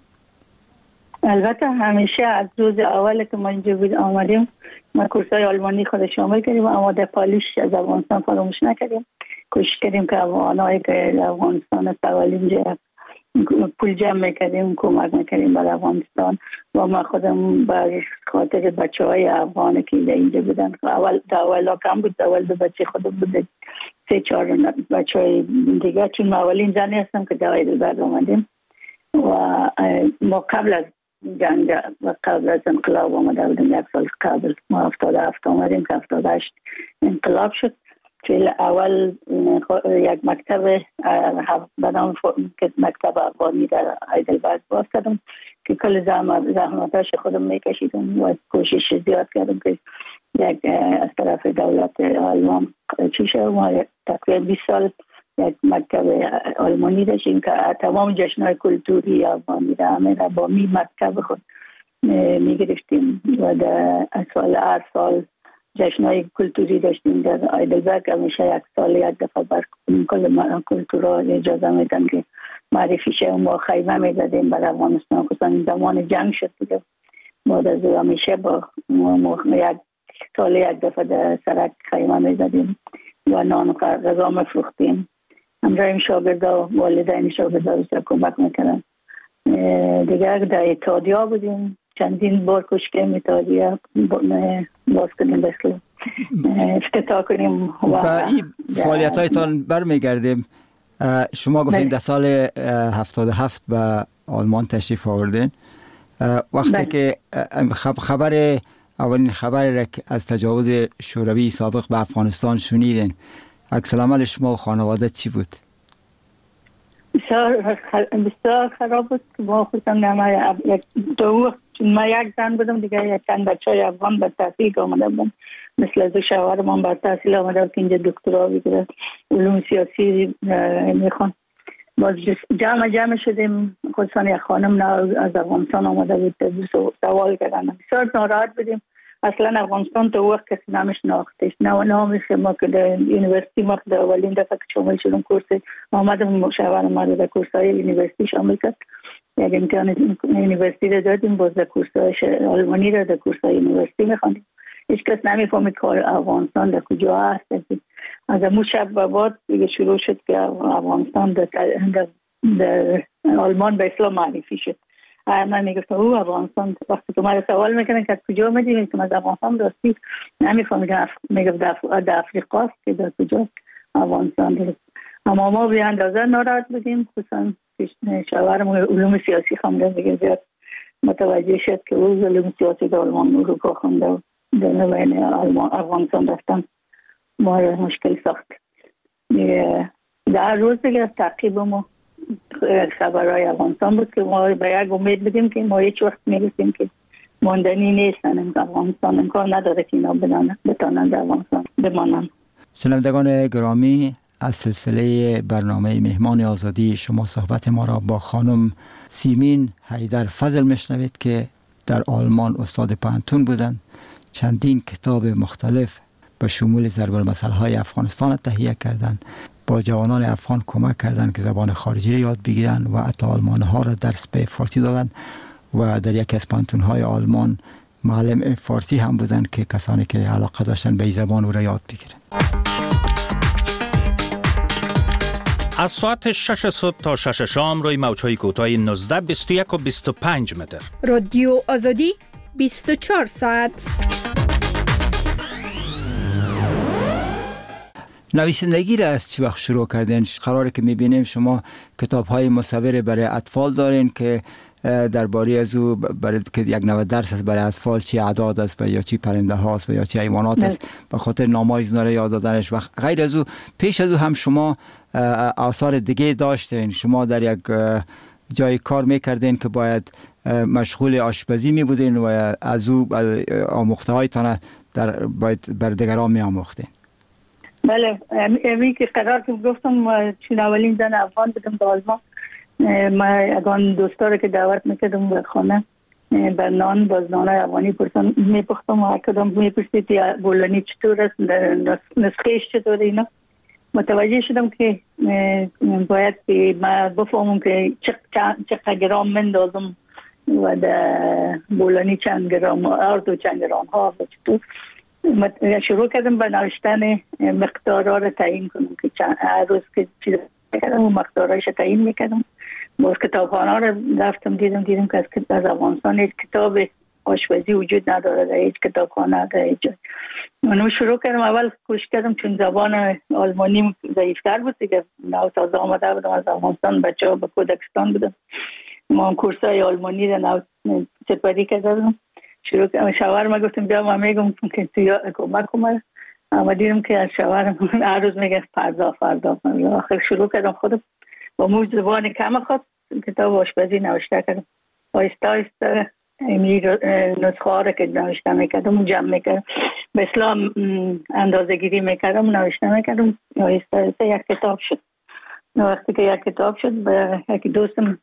البته همیشه از روز اول که ما اینجا بود آمدیم ما کورسای آلمانی خود شامل کردیم، اما در پالیش از افغانستان فراموش نکردیم. کوشش کردیم که افغانایی که افغانستان سوال اینجا پول جمع میکردیم، کمک میکردیم بر افغانستان و ما خودم بر خاطر بچه های افغانی که اینجا بودن، اول اول کم بود، اول دو بچه خودم بود، سه چهار بچه های دیگه، چون ما اولین زنی هستم که دوای دلبرد آمدیم و ما قبل از جنگ و قبل از انقلاب آمده بودیم. یک سال قبل ما هفتاد هفت آمدیم که هفتاد هشت انقلاب شد. که اول یک مکتب بنام مکتب افغانی در هایدلبرگ باز کردم که کل زحمتاش خودم میکشیدم و کوشش زیاد کردم که یک از طرف دولت آلمان چی شد. ما تقریبا بیست سال یک مکتب آلمانی داشتیم که تمام جشنهای کلتوری افغانی را همه را با می مکتب خود میگرفتیم و در سال هر سال جشنهای کلتوری داشتیم در هایدلبرگ. همیشه یک سال یک دفعه بر کل کلتورها اجازه میدن که معرفی شه. ما خیمه میزدیم بر افغانستان، خصوصا زمان جنگ شد دیگه. بعد از همیشه با یک سال یک دفعه در سرک خیمه میزدیم و نان و غذا میفروختیم. همراهیم شاگردا و والدین شاگردا بسیار کمک میکردن. دیگه در اتحادیه بودیم، چندین بار کوشش کردیم اتحادیه باز کنیم، بسیار افتتاح کنیم. و این فعالیت هایتان برمیگردیم. شما گفتین در سال هفتاد و هفت به آلمان تشریف آوردین. وقتی بله. که خبر اولین خبر را از تجاوز شوروی سابق به افغانستان شنیدین، عکس العمل شما و خانواده چی بود؟ بسیار بسیار خراب بود. ما خودم نمه دو چون ما یک زن بودم دیگه، یک چند بچه های افغان بر تحصیل آمده بودم، مثل از شوهرم هم بر تحصیل آمده بود که اینجا دکترا بگیره علوم سیاسی میخوان. باز جمع جمع شدیم، خصوصا یک خانم از افغانستان آمده بود، سوال کردن. بسیار ناراحت بودیم. اصلا افغانستان تو وقت کسی نامش ناختش، نه نامش. ما که در یونیورسیتی ما در اولین دفعه که شامل شدم کورس آمدم، شوهرم ما در کورسای یونیورسیتی شامل کرد یک امتحان یونیورسیتی را دادیم، باز در کورس‌های آلمانی را در کورس‌های یونیورسیتی می‌خواندیم. هیچ کس نمی‌فهمید کار افغانستان در کجا هست. از اون شب به بعد دیگه شروع شد که افغانستان در, در, در آلمان به اسلام معرفی شد. من میگفتم او افغانستان، وقتی که من سوال میکنن که از کجا آمدید که از افغانستان راستی نمیفهمیدم، میگفت در افریقا است که در کجا افغانستان است. اما ما به اندازه ناراحت بودیم، خصوصا شوهرم علوم سیاسی خونده، دیگه زیاد متوجه شد که او علوم سیاسی در آلمان اروپا خونده و در بین آلمان افغانستان رفتن ما مشکل ساخت. در روز دیگه تعقیب ما خبرهای افغانستان بود که ما به یک امید بدیم که ما هیچ وقت میرسیم که ماندنی نیستن. افغانستان امکان نداره که اینا بتانن در افغانستان بمانن. شنوندگان گرامی، از سلسله برنامه مهمان آزادی شما صحبت ما را با خانم سیمین حیدر فضل میشنوید که در آلمان استاد پانتون بودند. چندین کتاب مختلف به شمول ضرب المثل‌های افغانستان تهیه کردند. با جوانان افغان کمک کردند که زبان خارجی را یاد بگیرند و حتی آلمان‌ها را درس به فارسی دادند و در یکی از پانتون‌های آلمان معلم فارسی هم بودند که کسانی که علاقه داشتند به این زبان او را یاد بگیرند. از ساعت شش صبح تا شش شام روی موج‌های کوتاه نوزده، بیست و یک و بیست و پنج متر. رادیو آزادی بیست و چهار ساعت. نویسندگی را از چی وقت شروع کردین؟ قراره که میبینیم شما کتاب‌های مصور برای اطفال دارین که درباره از او برای که یک نوع درس است برای اطفال، چی اعداد است یا چی پرنده هاست یا چی حیوانات است، به خاطر نام‌های اینا را یاد دادنش. و غیر از او پیش از او هم شما آثار دیگه داشتین. شما در یک جای کار میکردین که باید مشغول آشپزی می بودین و از او آموخته هایتان در باید بر دیگران می آموختین. بله، امی که قرار که گفتم چون اولین زن افغان بودم در آلمان، ما اگان دوستا که دعوت میکردم به خانه بر نان باز نانای افغانی پرسان میپختم و کدام میپرسید یا بولانی چطور است، نسخهش چطور اینا. متوجه شدم که باید که ما بفهمم که چقدر گرام مندازم و در بولانی چند گرام آرد و چند گرام ها و چطور. شروع کردم به نوشتن مقدارها را تعیین کنم که چند روز که چیز کردم و مقدارهایش تعیین میکردم. باز کتابخانه را رفتم دیدم دیدم که از افغانستان هیچ کتاب آشپزی وجود نداره در هیچ کتابخانه در هیچ جای. من شروع کردم، اول کوشش کردم چون زبان آلمانی ضعیفتر بود دیگه، نو تازه آمده بودم از افغانستان، بچه ها به کودکستان بودم، ما کورسای آلمانی را نو سپری کردم. شروع کردم، شوهرم گفتم بیا ما میگم که تو کمک کنم، اما دیدم که از شوهرم هر روز میگه فردا فردا. آخر شروع کردم خودم با مو زبان کم خود کتاب آشپزی نوشته کردم. آهسته آهسته این نسخه ها را که نوشته میکردم جمع میکردم، به اسلام اندازه گیری میکردم نوشته میکردم، آهسته آهسته یک کتاب شد. وقتی که یک کتاب شد به یک دوستم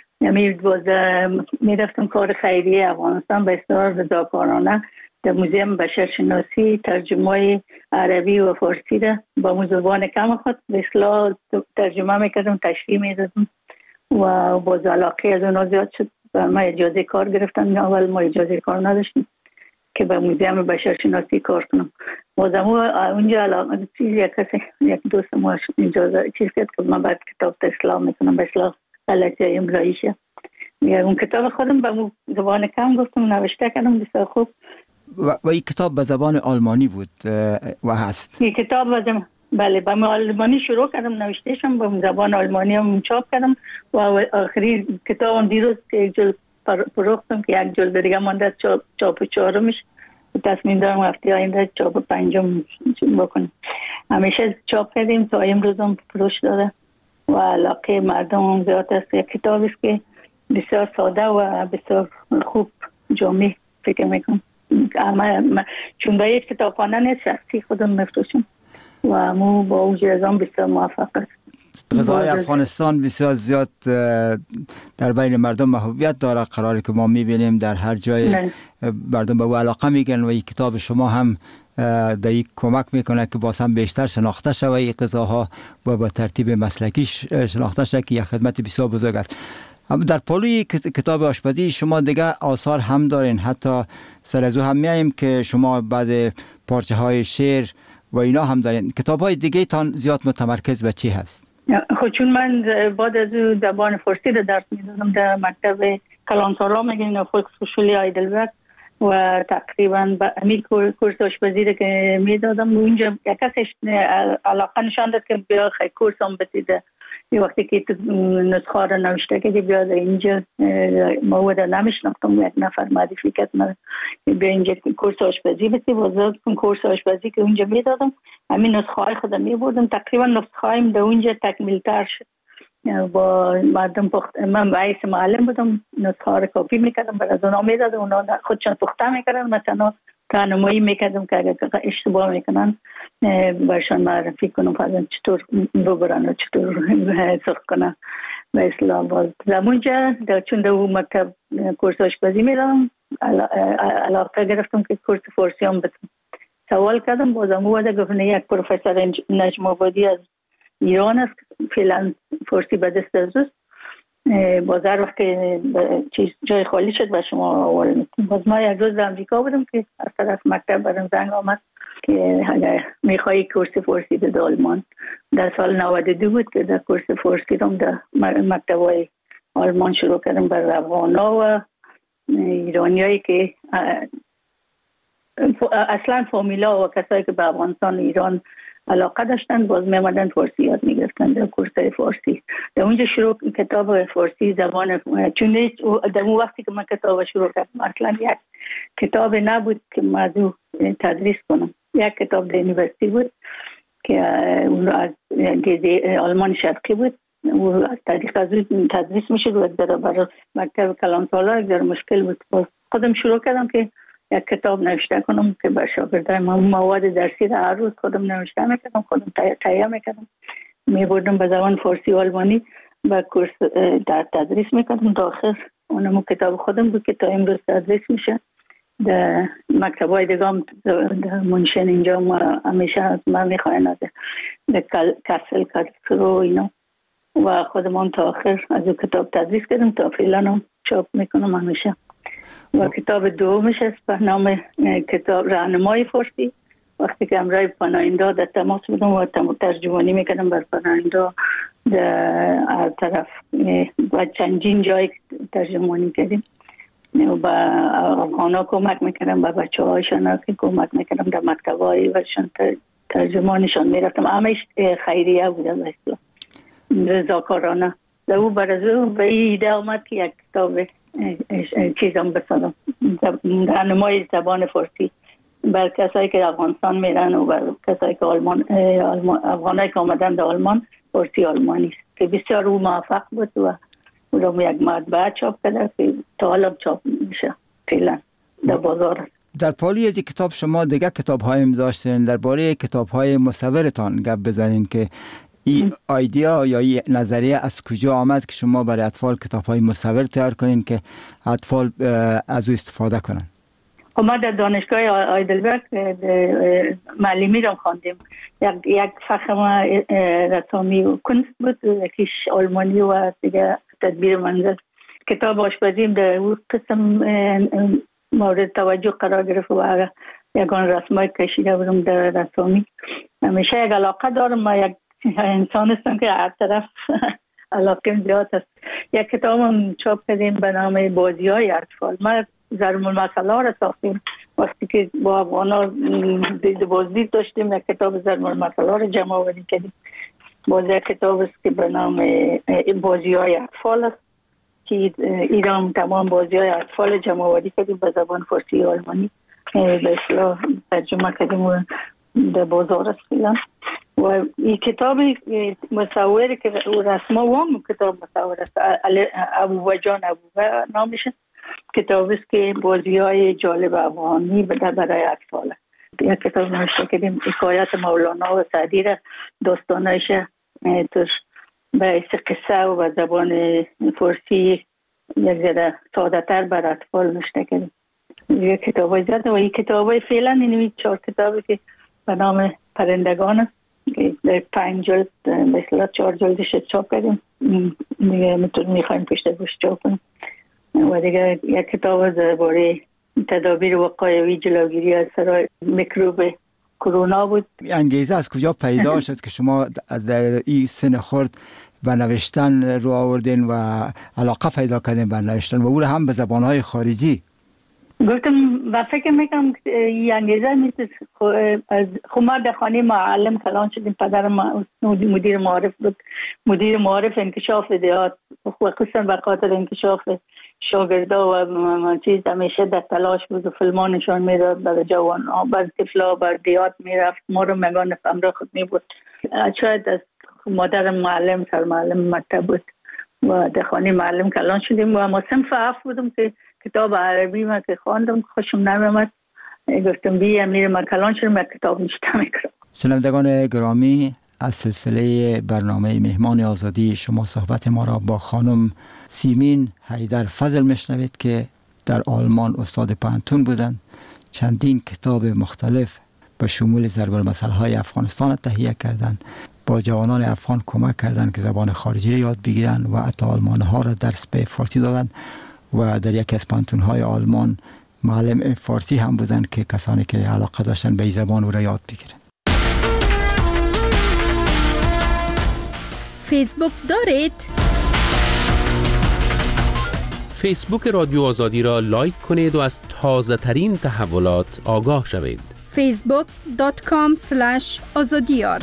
میرفتم کار خیریه افغانستان به اصرار رضاکارانه در موزیم بشرشناسی ترجمه عربی و فارسی را با زبان کم خود به اصلاح ترجمه میکردم، تشریح میدادم و باز علاقه از اونها زیاد شد. ما اجازه کار گرفتن، اول ما اجازه کار نداشتیم که به موزیم بشرشناسی کار کنم. بازم اونجا علاقه چیز یک کسی یک دوست ما اجازه چیز کرد که من بعد کتاب اسلام میکنم به اصلاح غلطی املاییشه. اون کتاب خودم به زبان کم گفتم نوشته کردم بسیار خوب. و, و این کتاب به زبان آلمانی بود و هست؟ این کتاب به بله به آلمانی شروع کردم نوشتهشم، به زبان آلمانی هم چاپ کردم و آخری کتابم دیروز که یک جلد فروختم که یک جلد دیگه مانده چاپ چاپ چهارمش، تصمیم دارم هفته آینده چاپ پنجم بکنم. همیشه چاپ کردیم تا امروز هم فروش داره و علاقه مردم هم زیاد است. یک کتاب است که بسیار ساده و بسیار خوب جامع فکر میکنم. اما چون به یک کتابخانه نیست، شخصی خودم مفروشم و مو با اوج ازام بسیار موفق است. غذای افغانستان بسیار زیاد در بین مردم محبوبیت داره، قراره که ما میبینیم در هر جای نه. مردم به او علاقه میگن و این کتاب شما هم در یک کمک میکنه که باز هم بیشتر شناخته شوه این غذاها و با ترتیب مسلکی شناخته شوه که یک خدمت بسیار بزرگ است. در پالوی کتاب آشپزی شما دیگه آثار هم دارین، حتی سر از او هم میاییم که شما بعد پارچه های شعر و اینا هم دارین. کتاب های دیگه تان زیاد متمرکز به چی هست؟ خب چون من بعد از او زبان فارسی رو درس میدادم در مکتب کلانتارا میگن فوکسوشلی ایدلبرگ و تقریبا به همین کورس آشپزی رو که میدادم اونجا یک کسش علاقه نشان داد که بیا خیلی کورس هم بسیده. یه وقتی که تو نسخه رو نوشته که بیا اینجا مواد نمیشناختم، یک نفر معرفی کرد من بیا اینجا کورس آشپزی بسی وزاد کن کورس آشپزی که اونجا میدادم. همین نسخه های خودم میبردم، تقریبا نسخه هایم در اونجا تکمیل تر شد. با مردم پخت من رئیس معلم بودم، نسخه ها رو کپی میکردم برای از اونا میدادم، اونا خودشان پخته میکردن، مثلا راهنمایی میکردم که اگر اشتباه میکنن برشان معرفی کنم فرضاً چطور ببرن و چطور سرخ کنن. و اصلا باز زمونجا چون در اون مکتب کورس آشپزی میدادم علاقه گرفتم که کورس فارسی هم بتونم. سوال کردم بازم اومده گفتن یک پروفسور نجم آبادی از ایران است، فعلا فارسی به دست از اوست، باز هر وقت چیز جای خالی شد به شما آوال میتونم. باز ما یک روز در امریکا بودم که از طرف مکتب برام زنگ آمد که اگر میخوایی کورس فارسی در آلمان. در سال نود و دو بود که در کورس فارسی رو در مکتب های آلمان شروع کردم بر افغانا و ایرانی هایی که اصلا فامیلا و کسایی که به افغانستان ایران علاقه داشتن باز میمدن فارسی یاد میگرفتن در کورس فارسی. در اونجا شروع کتاب فارسی زبان، چون در اون وقتی که من کتاب شروع کردم اصلا یک کتاب نبود که موضوع تدریس کنم. یک کتاب در یونیورسیتی بود که اون از آلمان شرقی بود، و از طریق از اون تدریس میشد و در برای مکتب کلانتارا یک مشکل بود. باز خودم شروع کردم که یک کتاب نوشته کنم که به شاگردای من مواد درسی را هر روز خودم نوشته میکردم، خودم تهیه میکردم، میبردم به زبان فارسی و آلمانی و کورس در تدریس میکردم تا آخر اونم کتاب خودم بود که تا امروز تدریس میشه. در مکتبای دیگه هم در منشن اینجا ما همیشه از من میخواین در کسل کارکرو اینا و خودمان تا آخر از اون کتاب تدریس کردم تا فعلا هم چاپ میکنم همیشه. و کتاب دومش است به نام کتاب راهنمای فارسی. وقتی که امرای پناهنده در تماس بودم و ترجمانی میکردم بر پناهنده در طرف و چندین جای ترجمانی کردیم و با افغانا کمک میکردم، با بچه هایشان که کمک میکردم در مکتب های وشان ترجمانشان میرفتم. همش خیریه بودم اصلا رضاکارانه. در او برازو به ایده آمد که یک کتاب چیزم بسازم راهنمای زبان فارسی بر کسایی که افغانستان میرن و بر کسایی که آلمان افغانایی که آمدن در آلمان فارسی آلمانی است که بسیار او موفق بود و او رو یک مطبعه چاپ کرده که تا حالا چاپ میشه فعلا در بازار. در پالی از کتاب شما دیگه کتاب هایم داشتین، درباره کتاب های مصورتان گپ بزنین که این ایده یا این نظریه از کجا آمد که شما برای اطفال کتاب‌های مصور تیار کنین که اطفال از او استفاده کنن؟ ما در دانشگاه ایدلبرگ معلمی رو خواندیم. یک یک فخر رسامی و کنست بود، یکیش آلمانی و دیگه تدبیر منزل. کتاب آشپزی در اون قسم مورد توجه قرار گرفت و یگان رسمای کشیده بودم در رسامی. همیشه یک علاقه دارم، ما یک انسان هستم که هر طرف علاقه زیاد است. یک کتاب هم چاپ کردیم به نام بازی های اطفال. ما ضرب المثل ها را ساختیم وقتی که با افغانا دید بازدید داشتیم. یک کتاب ضرب المثل ها را جمع آوری کردیم. باز یک کتاب است که به نام بازی های اطفال است که ایران تمام بازی های اطفال جمع آوری کردیم به زبان فارسی و آلمانی به اصطلاح ترجمه کردیم و در بازار است فعلا. و این کتاب مصوری که رسما وام کتاب مصور است، ابو جان ابو نامش کتاب است که بازی های جالب افغانی برای اطفال. یک کتاب نوشته کردیم حکایت مولانا و سعدی را داستانایش توش به قصه و به زبان فارسی یک ذره ساده تر بر اطفال نوشته کردیم. یک کتاب های زیاده و این کتاب های فعلا این چهار کتابی که به نام پرندگان است که در پنج جلد مثلا چهار جلدش چاپ کردیم دیگه میتونیم میخوایم پشت گوش چاپ کنیم. و دیگه یک کتاب درباره تدابیر وقایوی جلوگیری از سرای میکروب کرونا بود. انگیزه از کجا پیدا شد که شما در این سن خرد به نوشتن رو آوردین و علاقه پیدا کردین به نوشتن و او هم به زبانهای خارجی؟ گفتم و فکر میکنم این انگیزه میشه خب ما در خانه معلم کلان شدیم. پدر ما مدیر معارف بود، مدیر معارف انکشاف دیات و خصوصا به خاطر انکشاف شاگردا و چیز همیشه در تلاش بود و فیلمان نشان میداد برای جوان ها، بر طفلا بر دیات میرفت. ما رو مگان همراه خود می بود. شاید از مادر معلم سر معلم مکتب بود و در خانه معلم کلان شدیم و ما صنف هفت بودم که کتاب عربی ما که خواندم خوشم نمیامد. گفتم بیا میرم من کلان شدم کتاب نشته میکنم. شنوندگان گرامی، از سلسله برنامه مهمان آزادی شما صحبت ما را با خانم سیمین حیدر فضل میشنوید که در آلمان استاد پانتون بودند. چندین کتاب مختلف به شمول ضرب المثل های افغانستان تهیه کردند. با جوانان افغان کمک کردند که زبان خارجی را یاد بگیرند و حتی آلمان ها را درس به فارسی دادند و در یکی از پانتون های آلمان معلم فارسی هم بودند که کسانی که علاقه داشتن به این زبان او را یاد بگیرند. فیسبوک دارید؟ فیسبوک رادیو آزادی را لایک کنید و از تازه ترین تحولات آگاه شوید. فیسبوک دات کام اسلش آزادیار.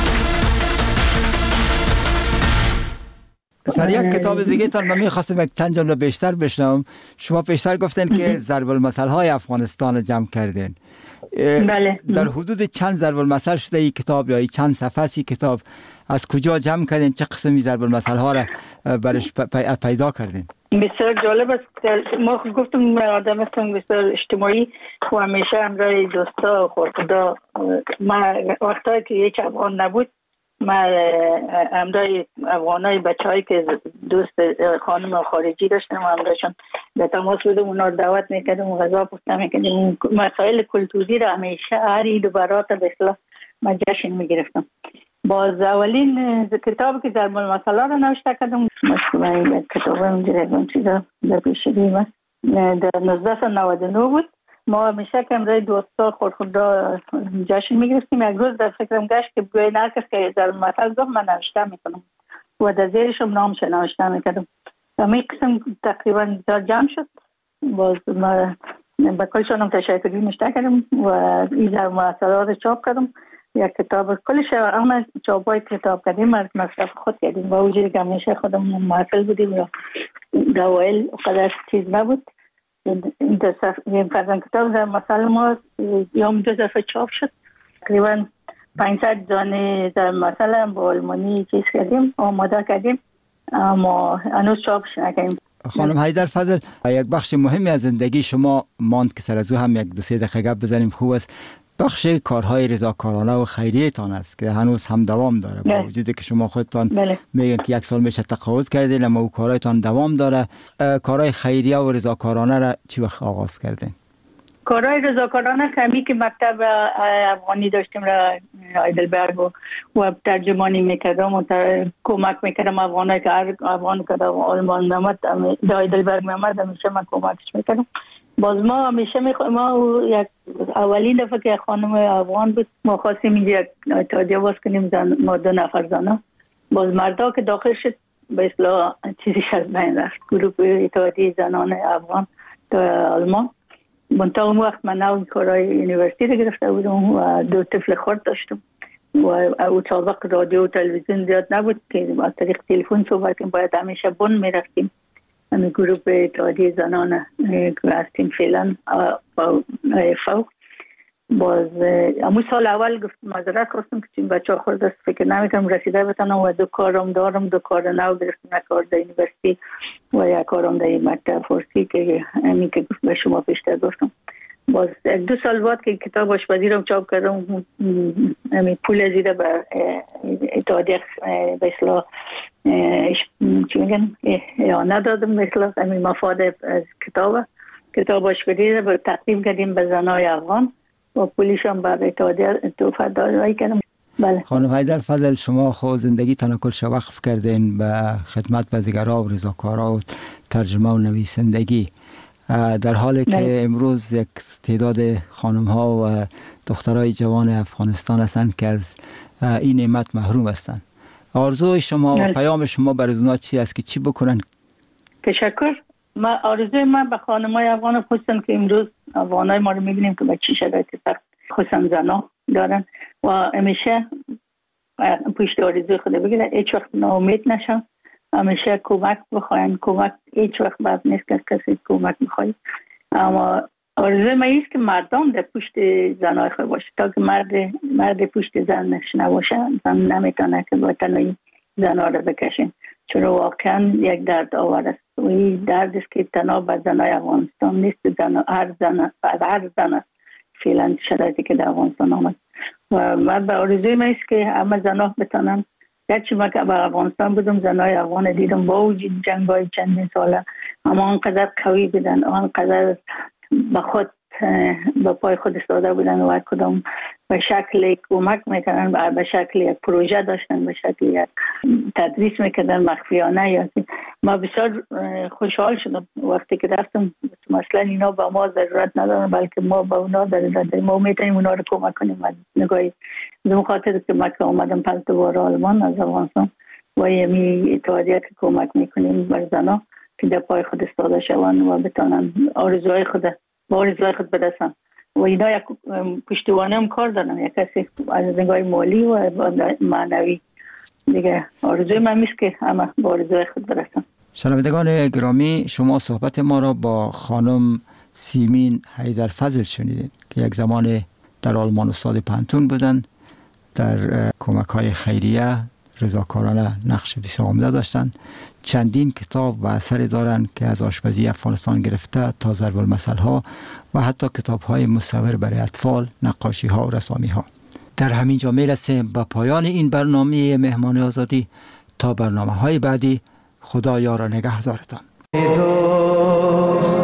سر یک کتاب دیگه تان من می‌خواستم یک چند جمله بیشتر بشنوم. شما بیشتر گفتن که ضرب المثل های افغانستان جمع کردین. بله. در حدود چند ضرب المثل شده این کتاب یا این چند صفحه ای کتاب؟ از کجا جمع کردین؟ چه قسمی ضرب المثل ها را برش پیدا کردین؟ بسیار جالب است. ما گفتم آدم هستم بسیار اجتماعی و همیشه همراه دوستا و خورخدا. ما وقتایی که یک افغان نبود ما همراه افغانای بچه‌هایی که دوست خانم خارجی داشتم و همراهشون در تماس بودم، اونا رو دعوت میکردم و غذا پخته میکردم. مسائل کلتوری را همیشه هر عید و برات به اصطلاح ما جشن میگرفتم. باز اولین کتابی که ضرب المثل را نوشته کردم مثلا یک کتاب اونجا چیزا در پیشگی است در نوزده نود و نه بود. ما همیشه که امروز دوستا خودخدا جشن میگرفتیم. یک روز در فکرم گشت که بگوی نرکس که ضرب المثل گفت من نوشته میکنم و در زیرشم نامش نوشته میکردم. همین قسم تقریبا جمع شد. باز ما با کلشانم تشکری نوشته کردم و این ضرب المثل را چاپ کردم. یک کتاب کلش همه چاپای کتاب کردیم از مصرف خود کردیم و اوجی که همیشه خودم محفل بودیم و دوائل قدر چیز نبود. این دو صفحه فرزن کتاب در مثل ما یوم دو دفعه چاپ شد. تقریبا پانصد دانه در مثل هم با آلمانی چیز کردیم آماده کردیم اما هنوز چاپش نکردیم. خانم حیدر فضل، یک بخش مهمی از زندگی شما ماند که سر از او هم یک دو سه دقیقه گپ بزنیم خوب است. بخش کارهای رضاکارانه و خیریه تان است که هنوز هم دوام داره با وجودی که شما خودتان میگن که یک سال میشه تقاعد کردین اما او کارهایتان دوام داره. کارهای خیریه و رضاکارانه را چی وقت آغاز کردین؟ کارهای رضاکارانه کمی که مکتب افغانی داشتیم را هایدلبرگ و ترجمانی میکردم و کمک میکردم افغانایی که افغان کردم آلمان میامد هایدلبرگ میامد همیشه من کمکش میکردم. باز ما همیشه میخوایم ما یک اولین دفعه که خانم افغان بود ما خواستیم اینجا یک اتحادیه باز کنیم زن ما دو نفر زنه. باز مردا که داخل شد به اصطلاح چیزیش از بین رفت. گروه اتحادیه زنان افغان در آلمان. منتها اون وقت من نو کارهای یونیورسیتی رو گرفته بودم و دو طفل خرد داشتم و او سابق رادیو و تلویزیون زیاد نبود که با طریق تلفن صحبت کنیم. باید همیشه بن میرفتیم. همین گروه اتحادیه زنان که هستیم فعلا فوق. باز امو سال اول گفت معذرت خواستم که چون بچه ها خورد است فکر نمیکنم رسیده بتانم و دو کارم دارم. دو کار نو گرفتم، یک کار در یونیورسیتی و یک کارم در مکتب فارسی که همین که به شما پیشتر گفتم. باز یک دو سال بعد که کتاب آشپزی رو چاپ کردم همین پول زیده به اتحادیه به اصطلاح چی میگن یا ندادم مثلا همین مفاد از کتاب کتاب آشپزی رو تقدیم کردیم به زنای افغان و پولیش هم بر اتحادیه توفه دادایی کردم. بله. خانم حیدر فضل، شما خود زندگی تنکلش وقف کردین به خدمت به دیگرها و رضاکارها و ترجمه و نویسندگی، در حالی که بله. امروز یک تعداد خانم ها و دخترای جوان افغانستان هستند که از این نعمت محروم هستند. آرزوی شما و پیام شما برای اونها چی است که چی بکنن؟ تشکر. ما آرزوی من به خانم‌های افغان خصوصا که امروز افغانای ما رو می‌بینیم که به چه شرایط سخت خصوصا زنا دارن و همیشه پشت آرزوی خود بگیرن، هیچ وقت ناامید نشن، همیشه کمک بخواین. کمک هیچ وقت بد نیست که کسی کمک بخواید، اما آرزوی من است که مردم در پشت زنای خود باشه، تا که مرد مرد پشت زنش نباشه زن نمیتونه که با تنهایی زنها رو بکشین، چون واقعا یک درد آور است و این درد است که تنها به زنای افغانستان نیست، زن هر زن هر زن فعلا شرایطی که در افغانستان آمد و من به آرزوی من است که همه زنها بتونن. گرچه من که به افغانستان بودم زنای افغان دیدم با وجود جنگ‌های چندین ساله اما آنقدر قوی بودن، آنقدر به خود به پای خود ایستاده بودن و کدام به شکل کمک میکنن، به شکل یک پروژه داشتن، به شکل یک تدریس میکردن مخفیانه. یا ما بسیار خوشحال شدم وقتی که رفتم، مثلا اینا با ما ضرورت ندارن بلکه ما با اونا ضرورت داریم، ما میتونیم اونا رو کمک کنیم. نگاهی به خاطر که ما که اومدم پس دوباره آلمان از افغانستان و یمی اتحادیه که کمک میکنیم بر زنها که در پای خود ایستاده شوند و بتونن آرزوهای خود با آرزوهای خود برسن و اینا یک پشتوانه هم کار دارن، یک کسی از نگاه مالی و معنوی دیگه. آرزوی من میست که همه با آرزوهای خود برسن. شنوندگان گرامی، شما صحبت ما را با خانم سیمین حیدر فضل شنیدید که یک زمان در آلمان استاد پانتون بودن، در کمک های خیریه رضاکارانه نقش بسیار عمده داشتند. چندین کتاب و اثری دارند که از آشپزی افغانستان گرفته تا ضرب المثل ها و حتی کتاب های مصور برای اطفال، نقاشی ها و رسامی ها. در همین جا میرسیم به پایان این برنامه مهمان آزادی. تا برنامه های بعدی، خدا یار و نگهدارتان.